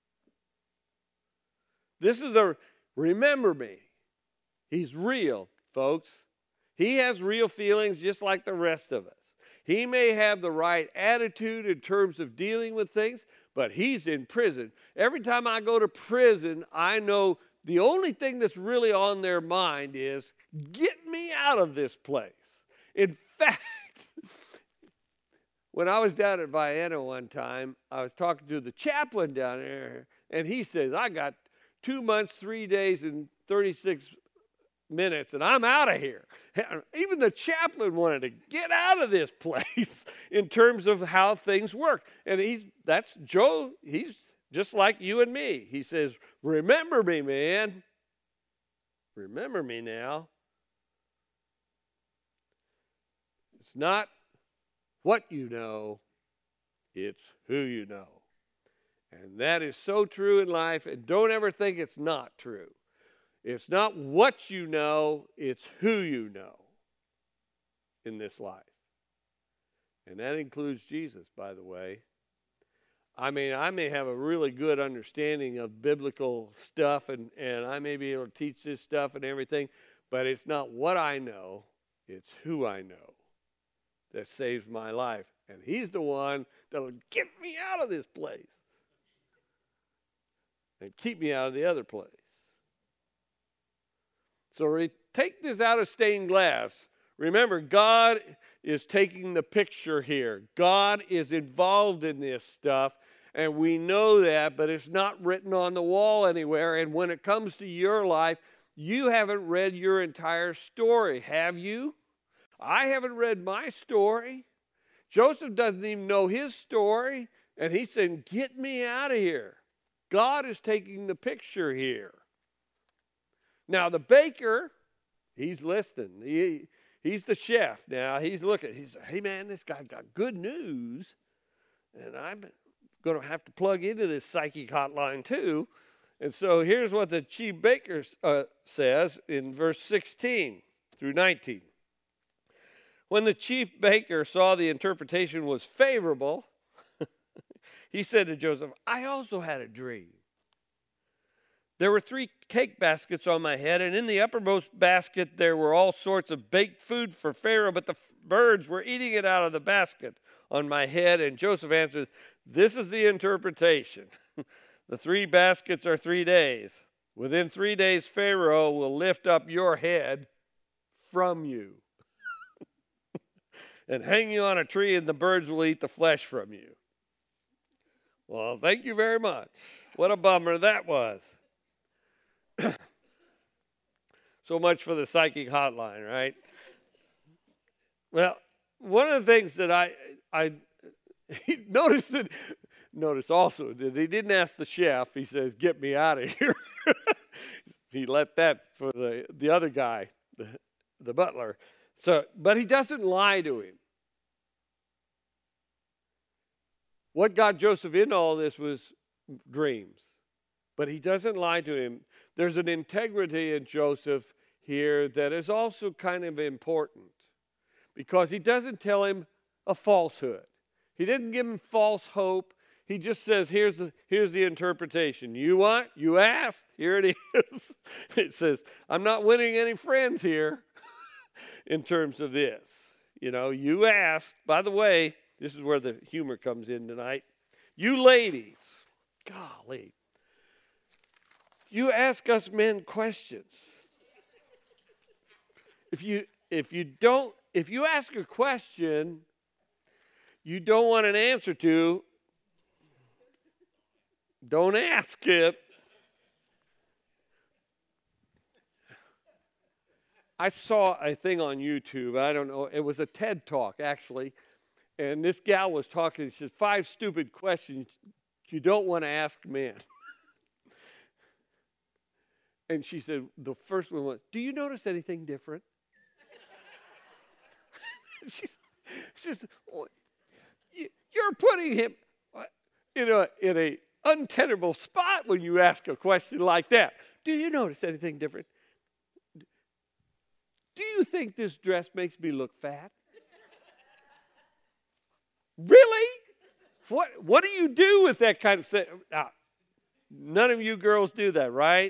This is a, remember me. He's real, folks. He has real feelings just like the rest of us. He may have the right attitude in terms of dealing with things, but he's in prison. Every time I go to prison, I know the only thing that's really on their mind is, get me out of this place. In fact, when I was down at Vienna one time, I was talking to the chaplain down there, and he says, I got two months, three days, and thirty-six minutes, and I'm out of here. Even the chaplain wanted to get out of this place in terms of how things work. And he's that's Joe, he's just like you and me. He says, remember me, man. Remember me now. It's not what you know, it's who you know. And that is so true in life, and don't ever think it's not true. It's not what you know, it's who you know in this life. And that includes Jesus, by the way. I mean, I may have a really good understanding of biblical stuff, and, and I may be able to teach this stuff and everything, but it's not what I know, it's who I know that saves my life. And he's the one that'll get me out of this place and keep me out of the other place. So re- take this out of stained glass. Remember, God is taking the picture here. God is involved in this stuff, and we know that, but it's not written on the wall anywhere. And when it comes to your life, you haven't read your entire story, have you? I haven't read my story. Joseph doesn't even know his story, and he's saying, get me out of here. God is taking the picture here. Now, the baker, he's listening. He, he's the chef now. He's looking. He's like, hey, man, this guy got good news, and I'm going to have to plug into this psychic hotline too. And so here's what the chief baker uh, says in verse sixteen through nineteen. When the chief baker saw the interpretation was favorable, he said to Joseph, I also had a dream. There were three cake baskets on my head, and in the uppermost basket there were all sorts of baked food for Pharaoh, but the birds were eating it out of the basket on my head. And Joseph answered, this is the interpretation. The three baskets are three days. Within three days, Pharaoh will lift up your head from you and hang you on a tree, and the birds will eat the flesh from you. Well, thank you very much. What a bummer that was. So much for the psychic hotline, right? Well, one of the things that I I noticed that notice also that he didn't ask the chef. He says, "Get me out of here." He let that for the the other guy, the, the butler. So, but he doesn't lie to him. What got Joseph into all this was dreams. But he doesn't lie to him. There's an integrity in Joseph here that is also kind of important, because he doesn't tell him a falsehood. He didn't give him false hope. He just says, here's the, here's the interpretation. You want? You asked. Here it is. It says, I'm not winning any friends here in terms of this. You know, you asked. By the way, this is where the humor comes in tonight. You ladies, golly, you ask us men questions. If you if you don't if you ask a question you don't want an answer to, don't ask it. I saw a thing on YouTube. I don't know. It was a TED Talk, actually. And this gal was talking. She says, five stupid questions you don't want to ask men. And she said, the first one was, do you notice anything different? she says, well, you're putting him in a, in a untenable spot when you ask a question like that. Do you notice anything different? Do you think this dress makes me look fat? Really? What What do you do with that kind of thing? Now, none of you girls do that, right?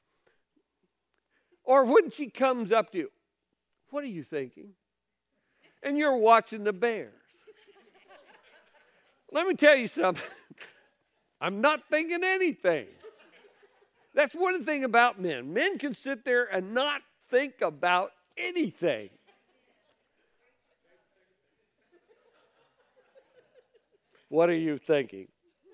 Or when she comes up to you, what are you thinking? And you're watching the Bears. Let me tell you something. I'm not thinking anything. That's one thing about men. Men can sit there and not think about anything. What are you thinking?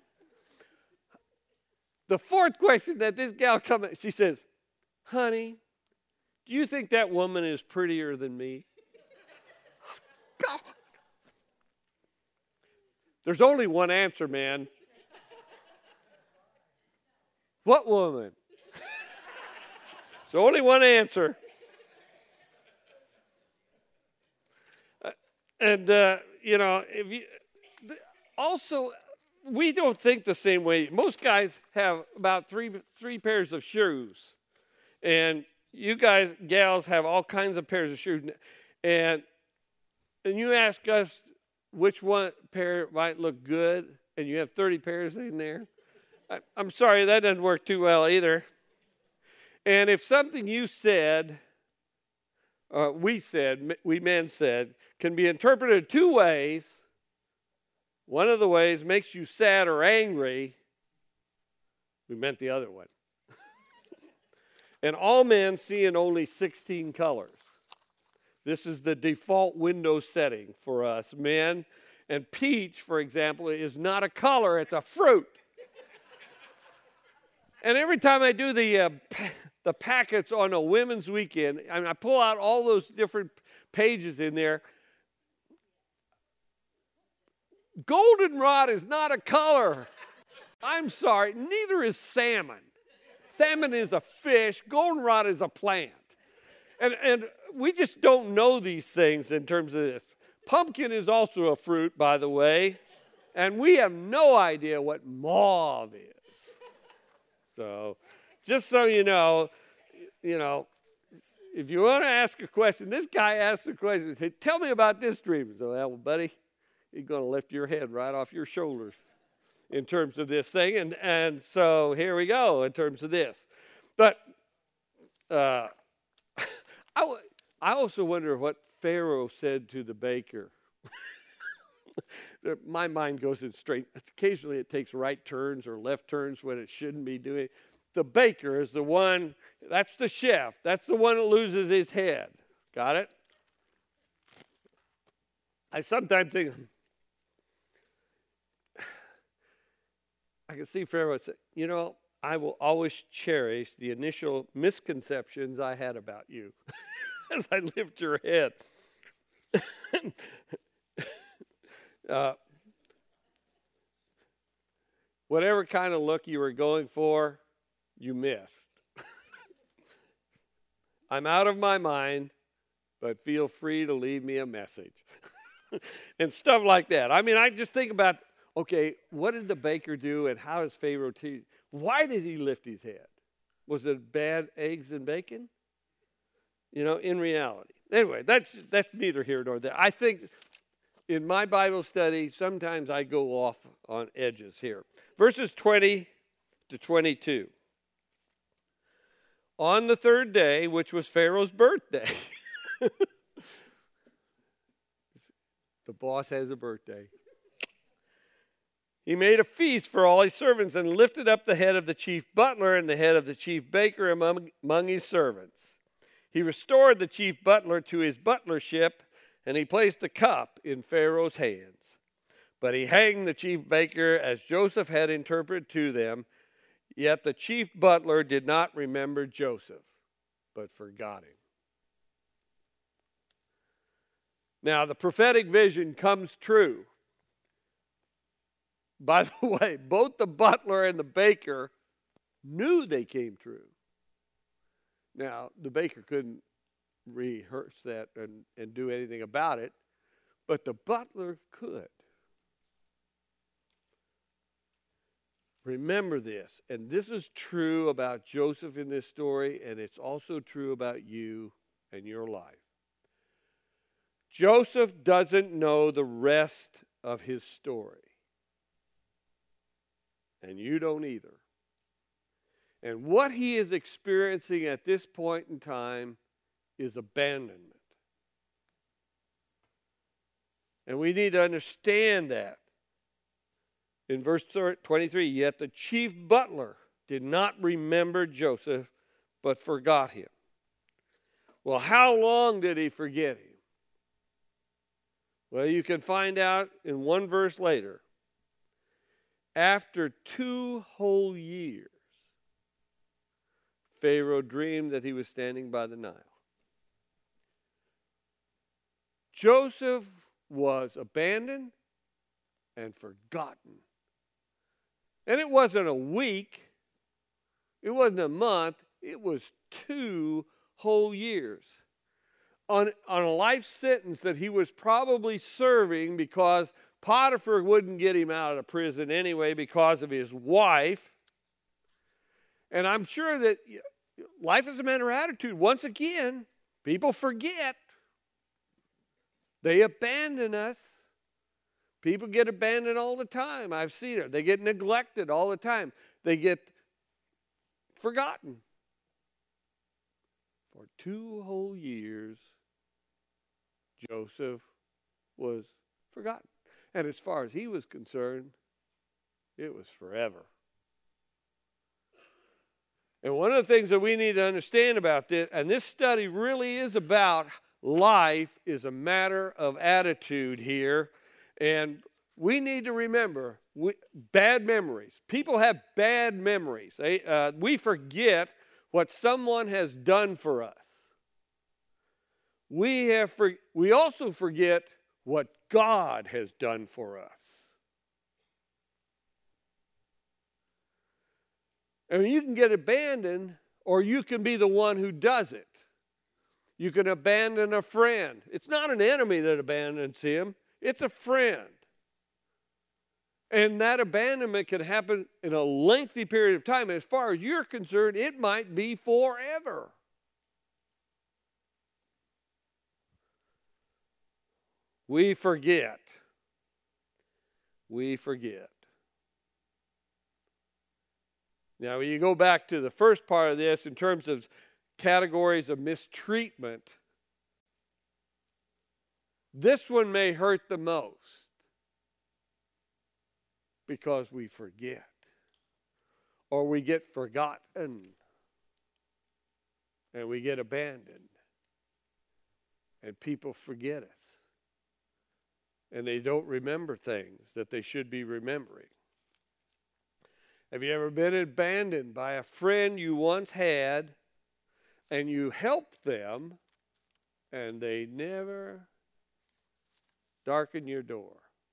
The fourth question that this gal comes, she says, honey, do you think that woman is prettier than me? God. There's only one answer, man. What woman? There's only one answer. Uh, and, uh, you know, if you also, we don't think the same way. Most guys have about three three pairs of shoes. And you guys, gals, have all kinds of pairs of shoes. And, and you ask us which one pair might look good, and you have thirty pairs in there. I, I'm sorry, that doesn't work too well either. And if something you said, uh, we said, we men said, can be interpreted two ways, one of the ways makes you sad or angry, we meant the other one. And all men see in only sixteen colors. This is the default window setting for us men. And peach, for example, is not a color, it's a fruit. And every time I do the uh, pa- the packets on a women's weekend, I mean, I pull out all those different pages in there. Goldenrod is not a color. I'm sorry, neither is salmon. Salmon is a fish, goldenrod is a plant. And, and we just don't know these things in terms of this. Pumpkin is also a fruit, by the way, and we have no idea what mauve is. So, just so you know, you know, if you want to ask a question, this guy asked a question, hey, tell me about this dream. So, well, buddy, he's going to lift your head right off your shoulders in terms of this thing. And, and so here we go in terms of this. But uh, I, w- I also wonder what Pharaoh said to the baker. My mind goes in straight. Occasionally it takes right turns or left turns when it shouldn't be doing. The baker is the one, that's the chef. That's the one that loses his head. Got it? I sometimes think, I can see Pharaoh say, you know, I will always cherish the initial misconceptions I had about you as I lift your head. uh, whatever kind of look you were going for, you missed. I'm out of my mind, but feel free to leave me a message. And stuff like that. I mean, I just think about, okay, what did the baker do and how is Pharaoh teach? Why did he lift his head? Was it bad eggs and bacon? You know, in reality. Anyway, that's that's neither here nor there. I think in my Bible study, sometimes I go off on edges here. Verses twenty to twenty-two. On the third day, which was Pharaoh's birthday. The boss has a birthday. He made a feast for all his servants and lifted up the head of the chief butler and the head of the chief baker among, among his servants. He restored the chief butler to his butlership, and he placed the cup in Pharaoh's hands. But he hanged the chief baker as Joseph had interpreted to them. Yet the chief butler did not remember Joseph, but forgot him. Now, the prophetic vision comes true. By the way, both the butler and the baker knew they came true. Now, the baker couldn't rehearse that and, and do anything about it, but the butler could. Remember this, and this is true about Joseph in this story, and it's also true about you and your life. Joseph doesn't know the rest of his story. And you don't either. And what he is experiencing at this point in time is abandonment. And we need to understand that. In verse twenty-three, yet the chief butler did not remember Joseph, but forgot him. Well, how long did he forget him? Well, you can find out in one verse later. After two whole years, Pharaoh dreamed that he was standing by the Nile. Joseph was abandoned and forgotten. And it wasn't a week. It wasn't a month. It was two whole years on, on a life sentence that he was probably serving because Potiphar wouldn't get him out of prison anyway because of his wife. And I'm sure that life is a matter of attitude. Once again, people forget. They abandon us. People get abandoned all the time. I've seen it. They get neglected all the time. They get forgotten. For two whole years, Joseph was forgotten. And as far as he was concerned, it was forever. And one of the things that we need to understand about this, and this study really is about life, is a matter of attitude here. And we need to remember we, bad memories. People have bad memories. They, uh, we forget what someone has done for us. We, have for, we also forget what God has done for us. And you can get abandoned, or you can be the one who does it. You can abandon a friend. It's not an enemy that abandons him. It's a friend. And that abandonment can happen in a lengthy period of time. As far as you're concerned, it might be forever. We forget. We forget. Now, when you go back to the first part of this in terms of categories of mistreatment, this one may hurt the most because we forget or we get forgotten and we get abandoned and people forget us and they don't remember things that they should be remembering. Have you ever been abandoned by a friend you once had and you helped them and they never darken your door?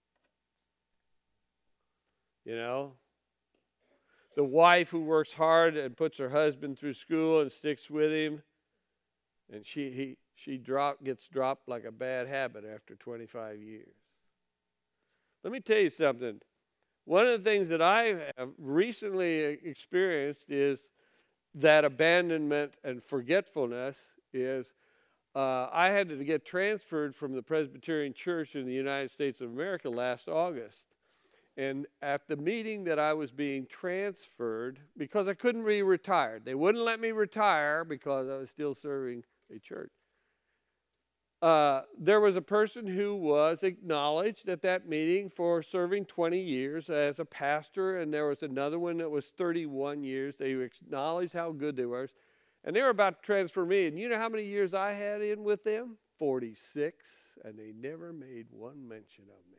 You know? The wife who works hard and puts her husband through school and sticks with him, and she he she drop gets dropped like a bad habit after twenty-five years. Let me tell you something. One of the things that I have recently experienced is that abandonment and forgetfulness is uh, I had to get transferred from the Presbyterian Church in the United States of America last August. And at the meeting that I was being transferred, because I couldn't be retired, they wouldn't let me retire because I was still serving a church. Uh, there was a person who was acknowledged at that meeting for serving twenty years as a pastor, and there was another one that was thirty-one years. They acknowledged how good they were, and they were about to transfer me. And you know how many years I had in with them? forty-six, and they never made one mention of me.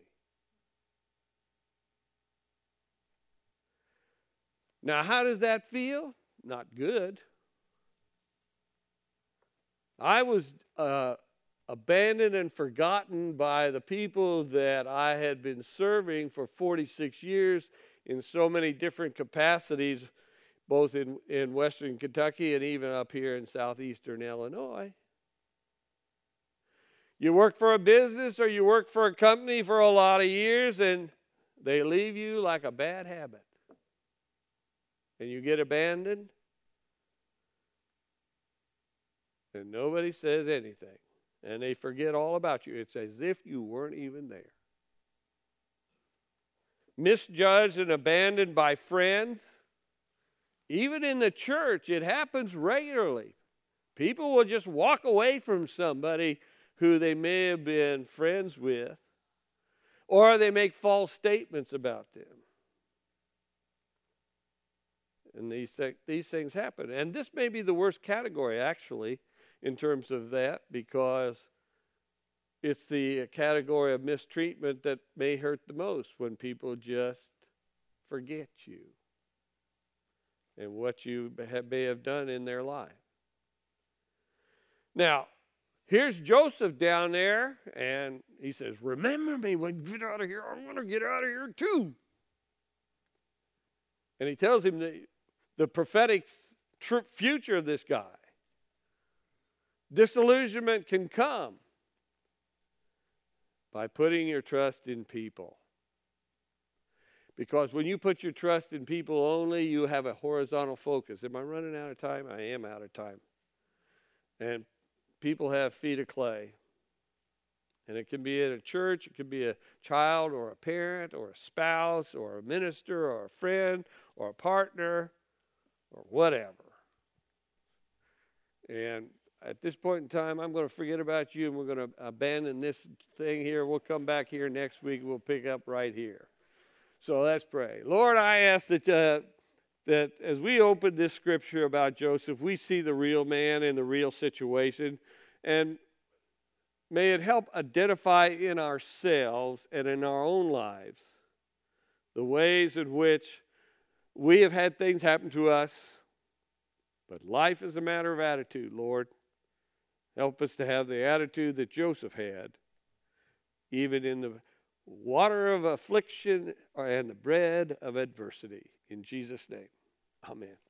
Now, how does that feel? Not good. I was uh, abandoned and forgotten by the people that I had been serving for forty-six years in so many different capacities, both in, in western Kentucky and even up here in southeastern Illinois. You work for a business or you work for a company for a lot of years and they leave you like a bad habit. And you get abandoned and nobody says anything. And they forget all about you. It's as if you weren't even there. Misjudged and abandoned by friends. Even in the church, it happens regularly. People will just walk away from somebody who they may have been friends with, or they make false statements about them. And these, th- these things happen. And this may be the worst category, actually, in terms of that, because it's the category of mistreatment that may hurt the most when people just forget you and what you may have done in their life. Now, here's Joseph down there, and he says, remember me when you get out of here. I'm going to get out of here too. And he tells him the, the prophetic tr- future of this guy. Disillusionment can come by putting your trust in people. Because when you put your trust in people only, you have a horizontal focus. Am I running out of time? I am out of time. And people have feet of clay. And it can be at a church, it could be a child or a parent or a spouse or a minister or a friend or a partner or whatever. And at this point in time, I'm going to forget about you and we're going to abandon this thing here. We'll come back here next week. We'll pick up right here. So let's pray. Lord, I ask that uh, that as we open this scripture about Joseph, we see the real man in the real situation. And may it help identify in ourselves and in our own lives the ways in which we have had things happen to us. But life is a matter of attitude, Lord. Help us to have the attitude that Joseph had, even in the water of affliction and the bread of adversity. In Jesus' name, amen.